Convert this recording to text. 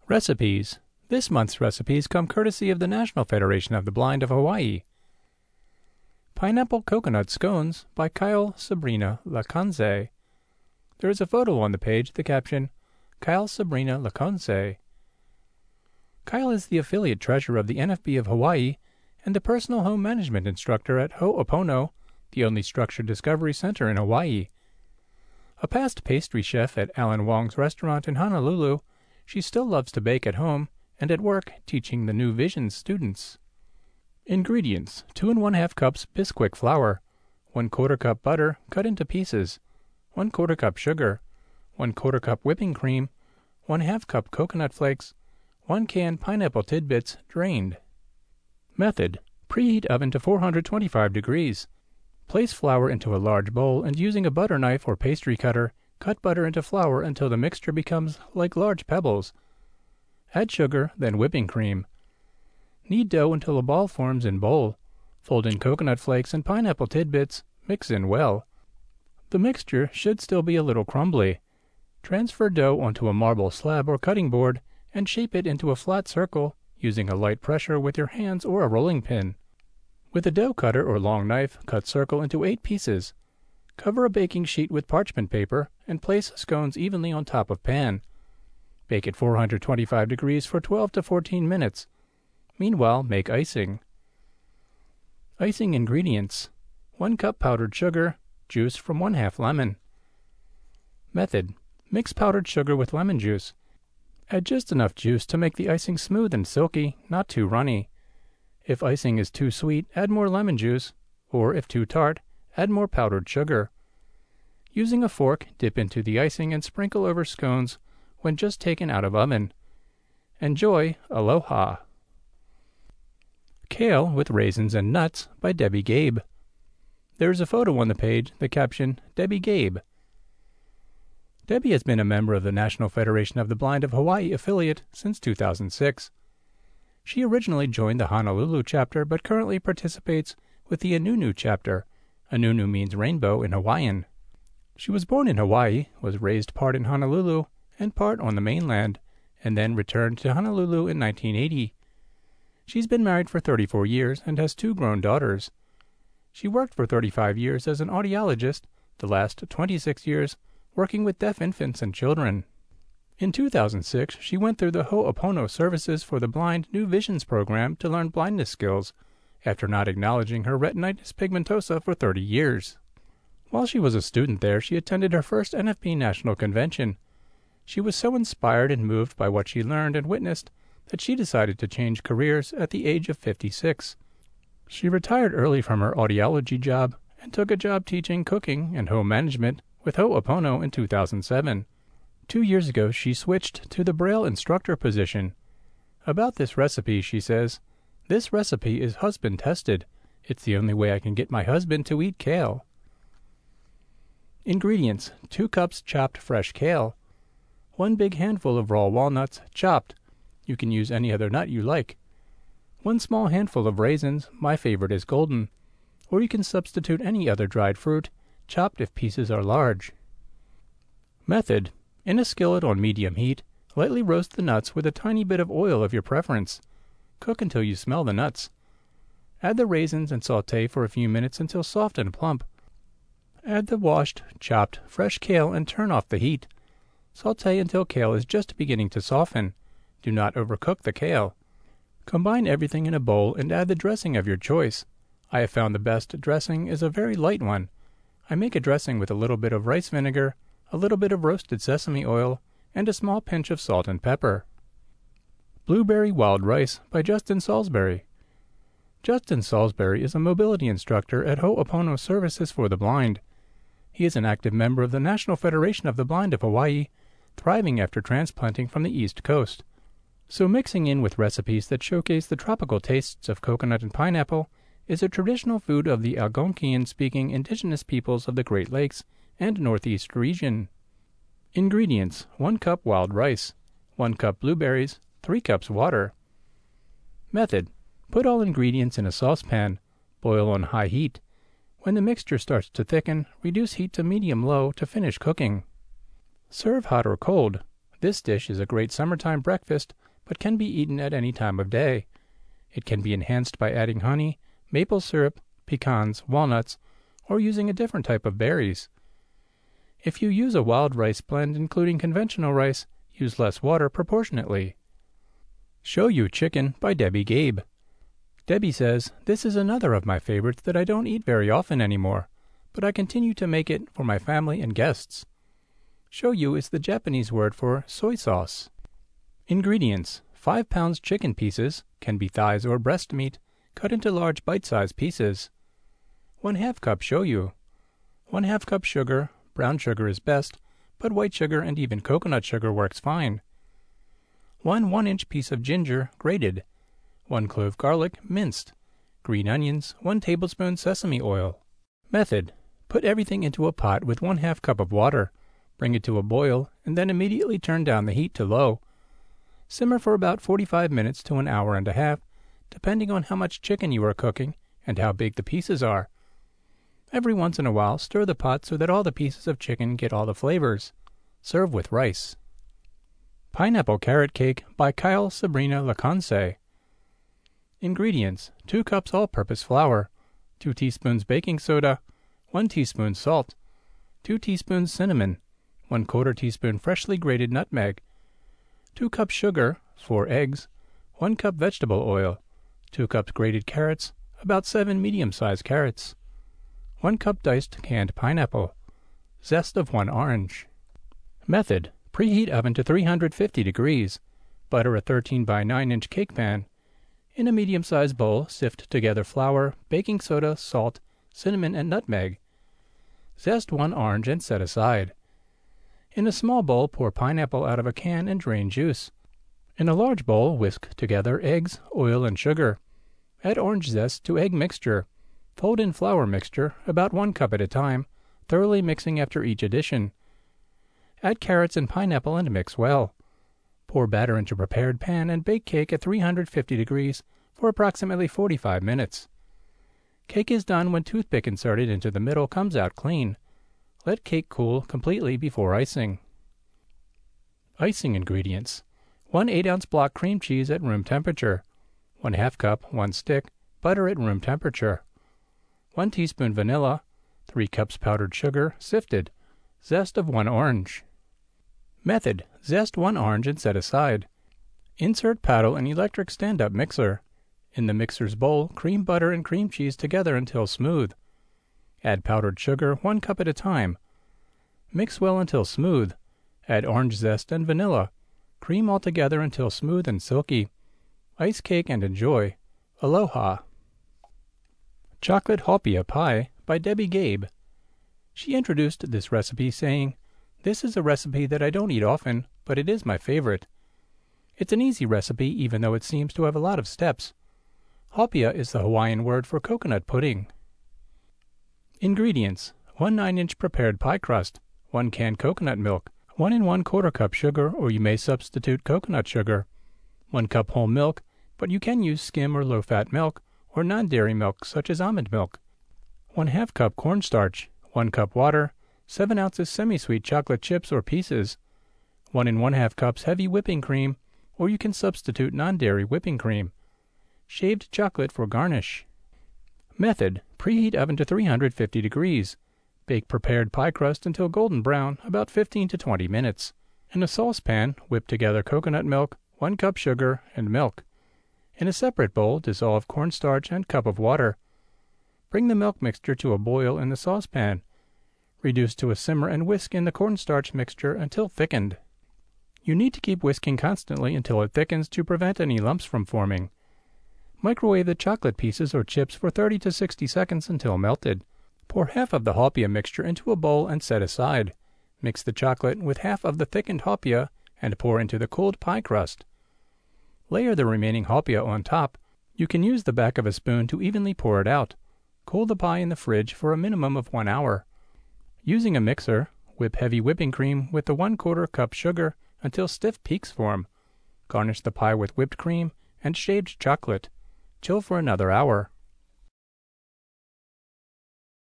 Recipes. This month's recipes come courtesy of the National Federation of the Blind of Hawaii. Pineapple Coconut Scones by Kyle Sabrina Laconze. There is a photo on the page, the caption, Kyle Sabrina Laconze. Kyle is the affiliate treasurer of the NFB of Hawaii and the personal home management instructor at Ho'opono, the only structured discovery center in Hawaii. A past pastry chef at Alan Wong's restaurant in Honolulu, she still loves to bake at home and at work teaching the New Visions students. Ingredients: 2 1/2 cups Bisquick flour, 1/4 cup butter cut into pieces, 1/4 cup sugar, 1/4 cup whipping cream, 1/2 cup coconut flakes, 1 can pineapple tidbits drained. Method: preheat oven to 425 degrees. Place flour into a large bowl and using a butter knife or pastry cutter, cut butter into flour until the mixture becomes like large pebbles. Add sugar, then whipping cream. Knead dough until a ball forms in bowl. Fold in coconut flakes and pineapple tidbits. Mix in well. The mixture should still be a little crumbly. Transfer dough onto a marble slab or cutting board and shape it into a flat circle using a light pressure with your hands or a rolling pin. With a dough cutter or long knife, cut circle into 8 pieces. Cover a baking sheet with parchment paper and place scones evenly on top of pan. Bake at 425 degrees for 12 to 14 minutes. Meanwhile, make icing. Icing ingredients: 1 cup powdered sugar, juice from 1/2 lemon. Method: mix powdered sugar with lemon juice. Add just enough juice to make the icing smooth and silky, not too runny. If icing is too sweet, add more lemon juice, or if too tart, add more powdered sugar. Using a fork, dip into the icing and sprinkle over scones when just taken out of oven. Enjoy, aloha! Kale with Raisins and Nuts by Debbie Gabe. There is a photo on the page, the caption, Debbie Gabe. Debbie has been a member of the National Federation of the Blind of Hawaii affiliate since 2006. She originally joined the Honolulu chapter but currently participates with the Anunu chapter. Anunu means rainbow in Hawaiian. She was born in Hawaii, was raised part in Honolulu and part on the mainland, and then returned to Honolulu in 1980. She's been married for 34 years and has 2 grown daughters. She worked for 35 years as an audiologist, the last 26 years working with deaf infants and children. In 2006, she went through the Ho'opono Services for the Blind New Visions program to learn blindness skills, after not acknowledging her retinitis pigmentosa for 30 years. While she was a student there, she attended her first NFB National Convention. She was so inspired and moved by what she learned and witnessed that she decided to change careers at the age of 56. She retired early from her audiology job and took a job teaching cooking and home management with Ho'opono in 2007. 2 years ago, she switched to the Braille instructor position. About this recipe, she says, "This recipe is husband tested. It's the only way I can get my husband to eat kale." Ingredients: 2 cups chopped fresh kale, 1 big handful of raw walnuts, chopped. You can use any other nut you like. 1 small handful of raisins, my favorite is golden, or you can substitute any other dried fruit, chopped if pieces are large. Method: in a skillet on medium heat, lightly roast the nuts with a tiny bit of oil of your preference. Cook until you smell the nuts. Add the raisins and sauté for a few minutes until soft and plump. Add the washed, chopped, fresh kale and turn off the heat. Sauté until kale is just beginning to soften. Do not overcook the kale. Combine everything in a bowl and add the dressing of your choice. I have found the best dressing is a very light one. I make a dressing with a little bit of rice vinegar, a little bit of roasted sesame oil, and a small pinch of salt and pepper. Blueberry Wild Rice by Justin Salisbury. Justin Salisbury is a mobility instructor at Ho'opono Services for the Blind. He is an active member of the National Federation of the Blind of Hawaii, thriving after transplanting from the East Coast. So mixing in with recipes that showcase the tropical tastes of coconut and pineapple is a traditional food of the Algonquian-speaking indigenous peoples of the Great Lakes and Northeast region. Ingredients: 1 cup wild rice, 1 cup blueberries, 3 cups water. Method: put all ingredients in a saucepan. Boil on high heat. When the mixture starts to thicken, reduce heat to medium-low to finish cooking. Serve hot or cold. This dish is a great summertime breakfast, but can be eaten at any time of day. It can be enhanced by adding honey, maple syrup, pecans, walnuts, or using a different type of berries. If you use a wild rice blend including conventional rice, use less water proportionately. Shoyu Chicken by Debbie Gabe. Debbie says, "This is another of my favorites that I don't eat very often anymore, but I continue to make it for my family and guests." Shoyu is the Japanese word for soy sauce. Ingredients: 5 pounds chicken pieces, can be thighs or breast meat, cut into large bite-sized pieces. 1/2 cup shoyu. 1/2 cup sugar, brown sugar is best, but white sugar and even coconut sugar works fine. 1 1-inch piece of ginger, grated. 1 clove garlic, minced. Green onions, 1 tablespoon sesame oil. Method: put everything into a pot with 1/2 cup of water. Bring it to a boil, and then immediately turn down the heat to low. Simmer for about 45 minutes to an hour and a half, depending on how much chicken you are cooking and how big the pieces are. Every once in a while, stir the pot so that all the pieces of chicken get all the flavors. Serve with rice. Pineapple Carrot Cake by Kyle Sabrina Laconce. Ingredients: 2 cups all-purpose flour, 2 teaspoons baking soda, 1 teaspoon salt, 2 teaspoons cinnamon, 1/4 teaspoon freshly grated nutmeg, 2 cups sugar, 4 eggs, 1 cup vegetable oil, 2 cups grated carrots, about 7 medium-sized carrots, 1 cup diced canned pineapple, zest of 1 orange. Method: preheat oven to 350 degrees. Butter a 13 by 9-inch cake pan. In a medium-sized bowl, sift together flour, baking soda, salt, cinnamon, and nutmeg. Zest 1 orange and set aside. In a small bowl, pour pineapple out of a can and drain juice. In a large bowl, whisk together eggs, oil, and sugar. Add orange zest to egg mixture. Fold in flour mixture, about 1 cup at a time, thoroughly mixing after each addition. Add carrots and pineapple and mix well. Pour batter into prepared pan and bake cake at 350 degrees for approximately 45 minutes. Cake is done when toothpick inserted into the middle comes out clean. Let cake cool completely before icing. Icing ingredients: 1 8-ounce block cream cheese at room temperature, 1/2 cup, 1 stick, butter at room temperature, 1 teaspoon vanilla, 3 cups powdered sugar, sifted, zest of 1 orange. Method: zest 1 orange and set aside. Insert paddle in electric stand-up mixer. In the mixer's bowl, cream butter and cream cheese together until smooth. Add powdered sugar 1 cup at a time. Mix well until smooth. Add orange zest and vanilla. Cream all together until smooth and silky. Ice cake and enjoy. Aloha. Chocolate Hopia Pie by Debbie Gabe. She introduced this recipe saying, "This is a recipe that I don't eat often, but it is my favorite." It's an easy recipe even though it seems to have a lot of steps. Hopia is the Hawaiian word for coconut pudding. Ingredients: 1 9-inch prepared pie crust, 1 can coconut milk, 1 1/4 cup sugar, or you may substitute coconut sugar, 1 cup whole milk, but you can use skim or low-fat milk, or non-dairy milk such as almond milk, 1/2 cup cornstarch, 1 cup water, 7 ounces semi-sweet chocolate chips or pieces, 1 1/2 cups heavy whipping cream, or you can substitute non-dairy whipping cream, shaved chocolate for garnish. Method: preheat oven to 350 degrees. Bake prepared pie crust until golden brown, about 15 to 20 minutes. In a saucepan, whip together coconut milk, 1 cup sugar, and milk. In a separate bowl, dissolve cornstarch and cup of water. Bring the milk mixture to a boil in the saucepan. Reduce to a simmer and whisk in the cornstarch mixture until thickened. You need to keep whisking constantly until it thickens to prevent any lumps from forming. Microwave the chocolate pieces or chips for 30 to 60 seconds until melted. Pour half of the hopia mixture into a bowl and set aside. Mix the chocolate with half of the thickened hopia and pour into the cooled pie crust. Layer the remaining hopia on top. You can use the back of a spoon to evenly pour it out. Cool the pie in the fridge for a minimum of 1 hour. Using a mixer, whip heavy whipping cream with the 1/4 cup sugar until stiff peaks form. Garnish the pie with whipped cream and shaved chocolate. Chill for another hour.